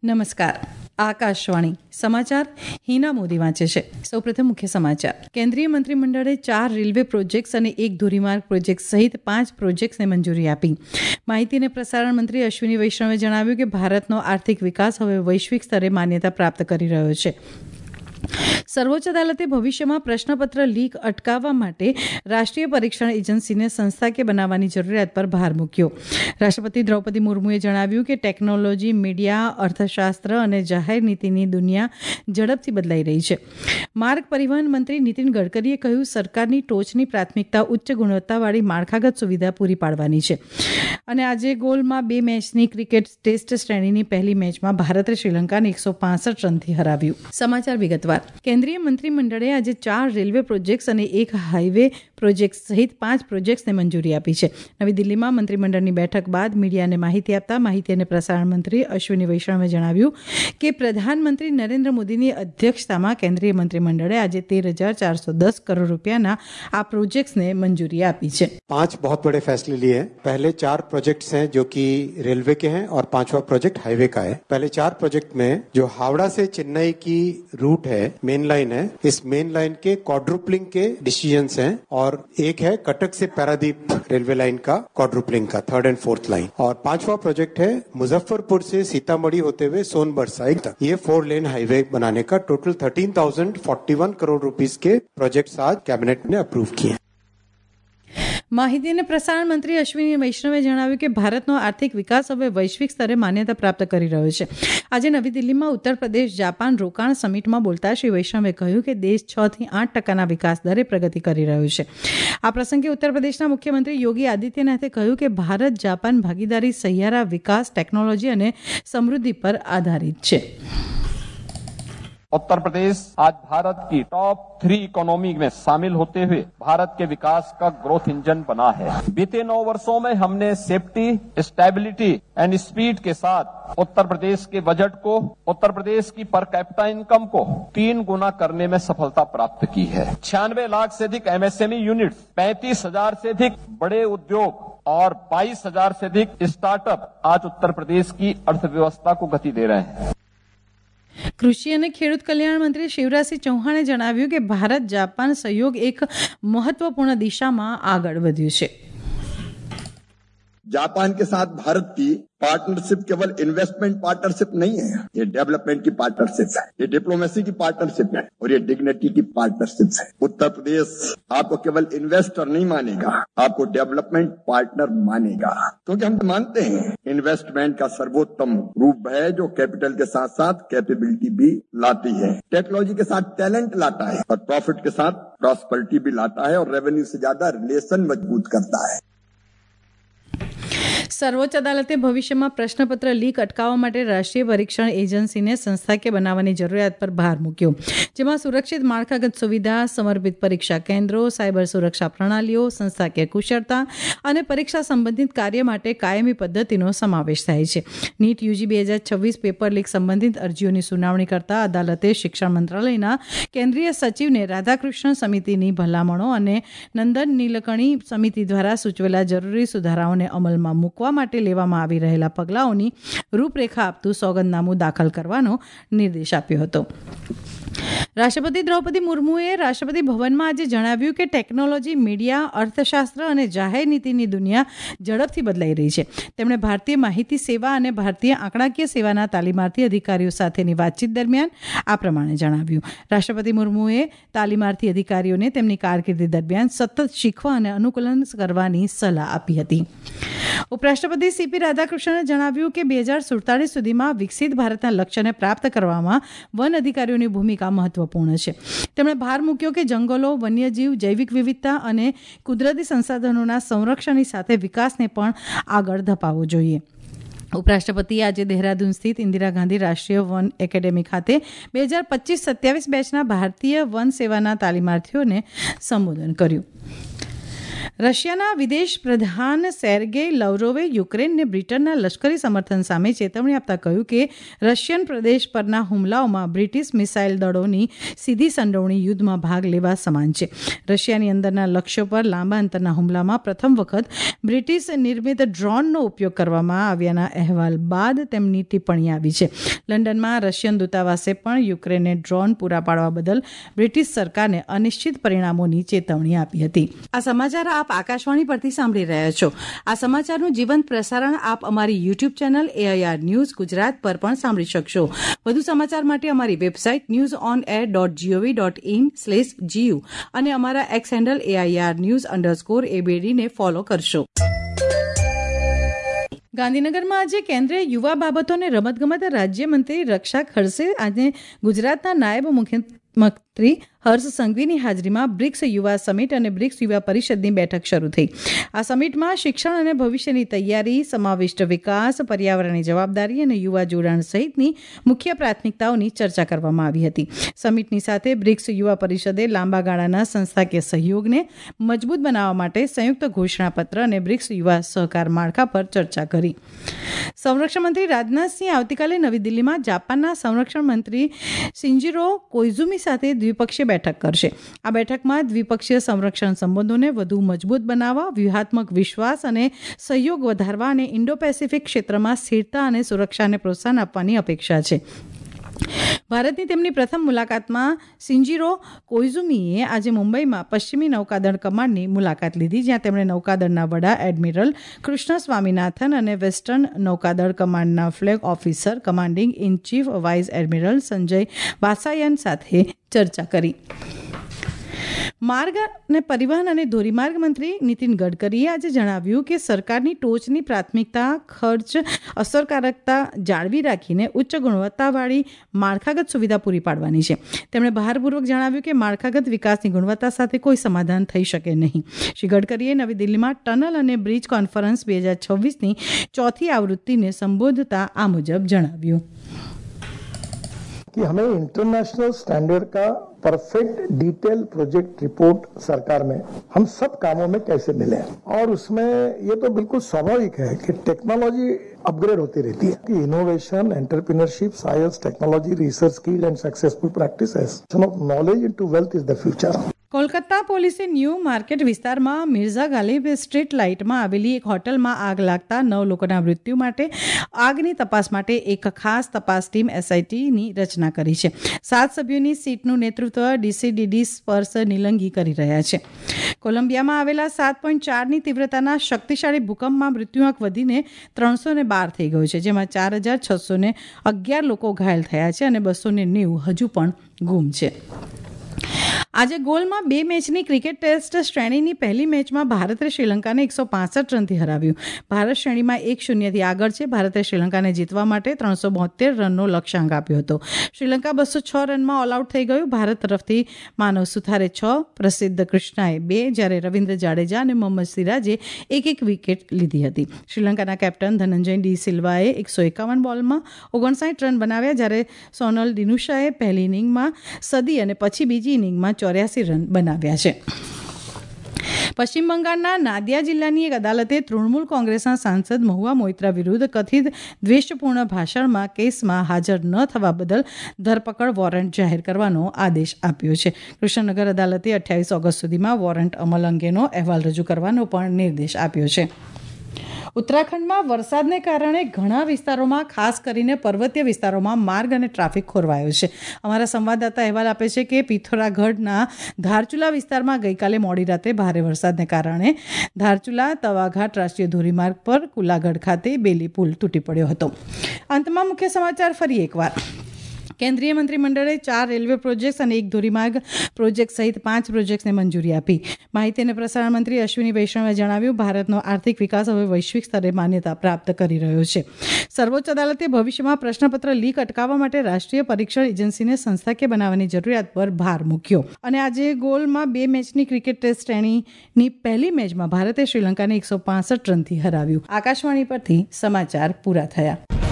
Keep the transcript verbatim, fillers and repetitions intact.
નમસ્કાર. આકાશવાણી સમાચાર હિના મોદી વાંચે છે. સૌપ્રથમ મુખ્ય સમાચાર. કેન્દ્રીય મંત્રીમંડળે ચાર રેલવે પ્રોજેક્ટ્સ અને એક ધોરીમાર્ગ પ્રોજેક્ટ સહિત પાંચ પ્રોજેક્ટ્સને મંજૂરી આપી. માહિતી અને પ્રસારણ મંત્રી અશ્વિની વૈષ્ણવે જણાવ્યું કે ભારતનો આર્થિક વિકાસ હવે વૈશ્વિક સ્તરે માન્યતા પ્રાપ્ત કરી રહ્યો છે. સર્વોચ્ચ અદાલતે ભવિષ્યમાં પ્રશ્નપત્ર લીક અટકાવવા માટે રાષ્ટ્રીય પરીક્ષણ એજન્સીને સંસ્થાકીય બનાવવાની જરૂરિયાત પર ભાર મૂક્યો. રાષ્ટ્રપતિ દ્રૌપદી મુર્મુએ જણાવ્યું કે ટેકનોલોજી, મીડિયા, અર્થશાસ્ત્ર અને જાહેર નીતિની દુનિયા ઝડપથી બદલાઈ રહી છે. માર્ગ પરિવહન મંત્રી નીતિન ગડકરીએ કહ્યું, સરકારની ટોચની પ્રાથમિકતા ઉચ્ચ ગુણવત્તાવાળી માળખાગત સુવિધા પૂરી પાડવાની છે. અને આજે ગોલમાં બે મેચની ક્રિકેટ ટેસ્ટ શ્રેણીની પહેલી મેચમાં ભારતે શ્રીલંકાને એકસો પાસઠ રનથી હરાવ્યું. સમાચાર વિગતવાર. કેન્દ્રીય મંત્રીમંડળે આજે ચાર રેલવે પ્રોજેક્ટ્સ અને એક હાઈવે પ્રોજેક્ટ સહિત પાંચ પ્રોજેક્ટ્સને મંજૂરી આપી છે. નવી દિલ્હીમાં મંત્રીમંડળની બેઠક બાદ મીડિયાને માહિતી આપતા માહિતી અને પ્રસારણ મંત્રી અશ્વિની વૈષ્ણવે જણાવ્યું કે પ્રધાનમંત્રી નરેન્દ્ર મોદીની અધ્યક્ષતામાં કેન્દ્રીય મંત્રીમંડળે આજે તેર હજાર ચારસો દસ કરોડ રૂપિયાના આ प्रोजेक्ट्स ने मंजूरी आपी है. पांच बहुत बड़े फैसले लिए हैं. पहले चार प्रोजेक्ट्स हैं जो कि रेलवे के हैं और पांचवा प्रोजेक्ट हाईवे का है. पहले चार प्रोजेक्ट में जो हावड़ा से चेन्नई की रूट है, मेन लाइन है, इस मेन लाइन के क्वाड्रुपलिंग के डिसीजंस हैं और एक है कटक से पारादीप रेलवे लाइन का क्वाड्रुपलिंग का थर्ड एंड फोर्थ लाइन. और पांचवा प्रोजेक्ट है मुजफ्फरपुर से सीतामढ़ी होते हुए सोनभद्र साइड तक ये फोर लेन हाईवे बनाने का total thirteen thousand forty one crore rupees के प्रोजेक्ट आज कैबिनेट ने अप्रूव किए. માહિતી અને પ્રસારણ મંત્રી અશ્વિની વૈષ્ણવે જણાવ્યું કે ભારતનો આર્થિક વિકાસ હવે વૈશ્વિક સ્તરે માન્યતા પ્રાપ્ત કરી રહ્યો છે. આજે નવી દિલ્હીમાં ઉત્તર પ્રદેશ જાપાન રોકાણ સમિટમાં બોલતા શ્રી વૈષ્ણવે કહ્યું કે દેશ છ થી આઠ ટકાના વિકાસ દરે પ્રગતિ કરી રહ્યો છે. આ પ્રસંગે ઉત્તર પ્રદેશના મુખ્યમંત્રી યોગી આદિત્યનાથે કહ્યું કે ભારત જાપાન ભાગીદારી સહિયારા વિકાસ, ટેકનોલોજી અને સમૃદ્ધિ પર આધારિત છે. उत्तर प्रदेश आज भारत की टॉप थ्री इकोनॉमी में शामिल होते हुए भारत के विकास का ग्रोथ इंजन बना है. बीते नौ वर्षों में हमने सेफ्टी, स्टेबिलिटी एंड स्पीड के साथ उत्तर प्रदेश के बजट को, उत्तर प्रदेश की पर कैपिटा इनकम को तीन गुना करने में सफलता प्राप्त की है. छियानवे लाख से अधिक एमएसएमई यूनिट्स, पैंतीस हजार से अधिक बड़े उद्योग और बाईस हजार से अधिक स्टार्टअप आज उत्तर प्रदेश की अर्थव्यवस्था को गति दे रहे हैं. કૃષિ અને ખેડૂત કલ્યાણ મંત્રી શિવરાજસિંહ ચૌહાણે જણાવ્યું કે ભારત જાપાન સહયોગ એક મહત્વપૂર્ણ દિશામાં આગળ વધ્યું છે. जापान के साथ भारत की पार्टनरशिप केवल इन्वेस्टमेंट पार्टनरशिप नहीं है, ये डेवलपमेंट की पार्टनरशिप है, ये डिप्लोमेसी की पार्टनरशिप है और ये डिग्निटी की पार्टनरशिप है. उत्तर प्रदेश आपको केवल इन्वेस्टर नहीं मानेगा, आपको डेवलपमेंट पार्टनर मानेगा, क्योंकि हम मानते हैं इन्वेस्टमेंट का सर्वोत्तम रूप है जो कैपिटल के साथ साथ कैपेबिलिटी भी लाती है, टेक्नोलॉजी के साथ टैलेंट लाता है और प्रॉफिट के साथ प्रॉस्पेरिटी भी लाता है और रेवेन्यू से ज्यादा रिलेशन मजबूत करता है. સર્વોચ્ચ અદાલતે ભવિષ્યમાં પ્રશ્નપત્ર લીક અટકાવવા માટે રાષ્ટ્રીય પરીક્ષણ એજન્સીને સંસ્થાકીય બનાવવાની જરૂરિયાત પર ભાર મૂક્યો, જેમાં સુરક્ષિત માળખાગત સુવિધા, સમર્પિત પરીક્ષા કેન્દ્રો, સાયબર સુરક્ષા પ્રણાલીઓ, સંસ્થાકીય કુશળતા અને પરીક્ષા સંબંધિત કાર્ય માટે કાયમી પદ્ધતિનો સમાવેશ થાય છે. નીટ યુજી બે હજાર છવ્વીસ પેપર લીક સંબંધિત અરજીઓની સુનાવણી કરતા અદાલતે શિક્ષણ મંત્રાલયના કેન્દ્રીય સચિવને રાધાકૃષ્ણ સમિતિની ભલામણો અને નંદન નીલકણી સમિતિ દ્વારા સૂચવેલા જરૂરી સુધારાઓને અમલમાં મૂકવા માટે લેવામાં આવી રહેલા પગલાઓની રૂપરેખા આપતું સોગંદનામું દાખલ કરવાનો નિર્દેશ આપ્યો હતો. રાષ્ટ્રપતિ દ્રૌપદી મુર્મુએ રાષ્ટ્રપતિ ભવનમાં આજે જણાવ્યું કે ટેકનોલોજી, મીડિયા, અર્થશાસ્ત્ર અને જાહેર નીતિની દુનિયા ઝડપથી બદલાઈ રહી છે. તેમણે ભારતીય માહિતી સેવા અને ભારતીય આંકડાકીય સેવાના તાલીમાર્થી અધિકારીઓ સાથેની વાતચીત દરમિયાન આ પ્રમાણે જણાવ્યું. રાષ્ટ્રપતિ મુર્મુએ તાલીમાર્થી અધિકારીઓને તેમની કારકિર્દી દરમિયાન સતત શીખવા અને અનુકૂલન કરવાની સલાહ આપી હતી. ઉપરાષ્ટ્રપતિ સીપી રાધાકૃષ્ણને જણાવ્યું કે બે હજાર સુડતાલીસ સુધીમાં વિકસિત ભારતના લક્ષ્યને પ્રાપ્ત કરવામાં વન અધિકારીઓની ભૂમિકા મહત્વપૂર્ણ છે. તેમણે ભાર મૂક્યો કે જંગલો, વન્યજીવ, જૈવિક વિવિધતા અને કુદરતી સંસાધનોના સંરક્ષણની સાથે વિકાસને પણ આગળ ધપાવવો જોઈએ. ઉપરાષ્ટ્રપતિએ આજે દહેરાદૂન સ્થિત ઇન્દિરા ગાંધી રાષ્ટ્રીય વન એકેડેમી ખાતે બે હજાર પચીસ સત્યાવીસ બેચના ભારતીય વન સેવાના તાલીમાર્થીઓને સંબોધન કર્યું. રશિયાના વિદેશ પ્રધાન સેર્ગે લવરોવે યુક્રેનને બ્રિટનના લશ્કરી સમર્થન સામે ચેતવણી આપતા કહ્યું કે રશિયન પ્રદેશ પરના હુમલાઓમાં બ્રિટિશ મિસાઇલ દળોની સીધી સંડોવણી યુદ્ધમાં ભાગ લેવા સમાન છે. રશિયાની અંદરના લક્ષ્યો પર લાંબા અંતરના હુમલામાં પ્રથમ વખત બ્રિટિશ નિર્મિત ડ્રોનનો ઉપયોગ કરવામાં આવ્યાના અહેવાલ બાદ તેમની ટિપ્પણી આવી છે. લંડનમાં રશિયન દૂતાવાસે પણ યુક્રેનને ડ્રોન પૂરા પાડવા બદલ બ્રિટિશ સરકારને અનિશ્ચિત પરિણામોની ચેતવણી આપી હતી. આ સમાચાર આપ આકાશવાણી પરથી સાંભળી રહ્યા છો. આ સમાચારનું જીવંત પ્રસારણ આપ અમારી YouTube channel AIR news Gujarat પર પણ સાંભળી શકશો. વધુ સમાચાર માટે અમારી website news on air dot GOV dot in slash GU અને અમારા X handle AIR news underscore એબીડીને ફોલો કરશો. ગાંધીનગરમાં આજે કેન્દ્રીય યુવા બાબતો અને રમતગમત રાજ્યમંત્રી રક્ષા ખડસે આજે ગુજરાતના નાયબ મુખ્યમંત્રી હર્ષ સંઘવીની હાજરીમાં બ્રિક્સ યુવા સમિટ અને બ્રિક્સ યુવા પરિષદની બેઠક શરૂ થઈ. આ સમિટમાં શિક્ષણ અને ભવિષ્યની તૈયારી, સમાવિષ્ટ વિકાસ, પર્યાવરણની જવાબદારી અને યુવા જોડાણ સહિતની મુખ્ય પ્રાથમિકતાઓની ચર્ચા કરવામાં આવી હતી. સમિટની સાથે બ્રિક્સ યુવા પરિષદે લાંબા ગાળાના સંસ્થાકીય સહયોગને મજબૂત બનાવવા માટે સંયુક્ત ઘોષણાપત્ર અને બ્રિક્સ યુવા સહકાર માળખા પર ચર્ચા કરી. સંરક્ષણ મંત્રી રાજનાથસિંહ આવતીકાલે નવી દિલ્હીમાં જાપાનના સંરક્ષણ મંત્રી શિન્જીરો કોઇઝુમી સાથે દ્વિપક્ષીય બેઠક કરશે. આ બેઠકમાં દ્વિપક્ષીય સંરક્ષણ સંબંધોને વધુ મજબૂત બનાવવા, વ્યૂહાત્મક વિશ્વાસ અને સહયોગ વધારવા અને ઇન્ડો પેસિફિક ક્ષેત્રમાં સ્થિરતા અને સુરક્ષાને પ્રોત્સાહન આપવાની અપેક્ષા છે. ભારતની તેમની પ્રથમ મુલાકાતમાં શિન્જીરો કોઇઝુમીએ આજે મુંબઈમાં પશ્ચિમી નૌકાદળ કમાન્ડની મુલાકાત લીધી, જ્યાં તેમણે નૌકાદળના વડા એડમિરલ કૃષ્ણ સ્વામીનાથન અને વેસ્ટર્ન નૌકાદળ કમાન્ડના flag officer commanding in chief vice admiral Sanjay Vasayan સાથે ચર્ચા કરી. માર્ગ અને પરિવહન અને ધોરીમાર્ગ મંત્રી નીતિન ગડકરીએ આજે જણાવ્યું કે સરકારની ટોચની પ્રાથમિકતા ખર્ચ અસરકારકતા જાળવી રાખીને ઉચ્ચ ગુણવત્તાવાળી માળખાગત સુવિધા પૂરી પાડવાની છે. તેમણે ભારપૂર્વક જણાવ્યું કે માળખાગત વિકાસની ગુણવત્તા સાથે કોઈ સમાધાન થઈ શકે નહીં. શ્રી ગડકરીએ નવી દિલ્હીમાં ટનલ અને બ્રિજ કોન્ફરન્સ બે હજાર છવ્વીસની ચોથી આવૃત્તિને સંબોધતા આ મુજબ જણાવ્યું कि हमें इंटरनेशनल स्टैंडर्ड का परफेक्ट डिटेल प्रोजेक्ट रिपोर्ट सरकार में हम सब कामों में कैसे मिले और उसमें ये तो बिल्कुल स्वाभाविक है कि टेक्नोलॉजी अपग्रेड होती रहती है कि innovation, entrepreneurship, science, technology, research skill and successful practices of knowledge into wealth is the future. કોલકાતા પોલીસે ન્યૂ માર્કેટ વિસ્તારમાં મિર્ઝા ગાલિબ સ્ટ્રીટ લાઇટમાં આવેલી એક હોટલમાં આગ લાગતા નવ લોકોના મૃત્યુ માટે આગની તપાસ માટે એક ખાસ તપાસ ટીમ એસઆઈટીની રચના કરી છે. સાત સભ્યોની સીટનું નેતૃત્વ ડીસીડીડી સ્પર્શ નિલંગી કરી રહ્યા છે. કોલંબિયામાં આવેલા સાત પોઈન્ટ ચારની તીવ્રતાના શક્તિશાળી ભૂકંપમાં મૃત્યુઆંક વધીને ત્રણસો ને બાર થઈ ગયો છે, જેમાં ચાર હજાર છસો ને અગિયાર લોકો ઘાયલ થયા છે અને બસો ને નેવું હજુ પણ ગુમ છે. આજે ગોલમાં બે મેચની ક્રિકેટ ટેસ્ટ શ્રેણીની પહેલી મેચમાં ભારતે શ્રીલંકાને એકસો પાસઠ રનથી હરાવ્યું. ભારત શ્રેણીમાં એક શૂન્યથી આગળ છે. ભારતે શ્રીલંકાને જીતવા માટે ત્રણસો બોતેર રનનો લક્ષ્યાંક આપ્યો હતો. શ્રીલંકા બસો છ રનમાં ઓલ આઉટ થઈ ગયું. ભારત તરફથી માનવ સુથારે છ, પ્રસિદ્ધ કૃષ્ણાએ બે, જ્યારે રવિન્દ્ર જાડેજા અને મોહમ્મદ સિરાજે એક એક વિકેટ લીધી હતી. શ્રીલંકાના કેપ્ટન ધનંજય ડી સિલ્વાએ એકસો એકાવન બોલમાં ઓગણસાઠ રન બનાવ્યા, જ્યારે સોનલ દિનુશાએ પહેલી ઇનિંગમાં સદી અને પછી બીજી ઇનિંગમાં ચોર્યાસી રન બનાવ્યા છે. પશ્ચિમ બંગાળના નાદિયા જિલ્લાની એક અદાલતે તૃણમૂલ કોંગ્રેસના સાંસદ મહુઆ મોઇત્રા વિરુદ્ધ કથિત દ્વેષપૂર્ણ ભાષણમાં કેસમાં હાજર ન થવા બદલ ધરપકડ વોરંટ જાહેર કરવાનો આદેશ આપ્યો છે. કૃષ્ણનગર અદાલતે અઠ્યાવીસ ઓગસ્ટ સુધીમાં વોરંટ અમલ અંગેનો અહેવાલ રજૂ કરવાનો પણ નિર્દેશ આપ્યો છે. ઉત્તરાખંડમાં વરસાદને કારણે ઘણા વિસ્તારોમાં, ખાસ કરીને પર્વતીય વિસ્તારોમાં માર્ગ અને ટ્રાફિક ખોરવાયો છે. અમારા સંવાદદાતા અહેવાલ આપે છે કે પિથોરાગઢના ધારચુલા વિસ્તારમાં ગઈકાલે મોડી રાતે ભારે વરસાદને કારણે ધારચુલા તવાઘાટ રાષ્ટ્રીય ધોરીમાર્ગ પર કુલાગઢ ખાતે બેલી પુલ તૂટી પડ્યો હતો. અંતમાં મુખ્ય સમાચાર ફરી એકવાર. કેન્દ્રીય મંત્રીમંડળે ચાર રેલવે પ્રોજેક્ટ્સ અને એક ધોરીમાર્ગ પ્રોજેક્ટ સહિત પાંચ પ્રોજેક્ટ્સને મંજૂરી આપી. માહિતી અને પ્રસારણ મંત્રી અશ્વિની વૈષ્ણવે જણાવ્યું, ભારતનો આર્થિક વિકાસ હવે વૈશ્વિક સ્તરે માન્યતા પ્રાપ્ત કરી રહ્યો છે. સર્વોચ્ચ અદાલતે ભવિષ્યમાં પ્રશ્નપત્ર લીક અટકાવવા માટે રાષ્ટ્રીય પરીક્ષણ એજન્સીને સંસ્થાકીય બનાવવાની જરૂરિયાત પર ભાર મૂક્યો. અને આજે ગોલમાં બે મેચની ક્રિકેટ ટેસ્ટ શ્રેણીની પહેલી મેચમાં ભારતે શ્રીલંકાને એકસો પાસઠ રનથી હરાવ્યું. આકાશવાણી પરથી સમાચાર પૂરા થયા.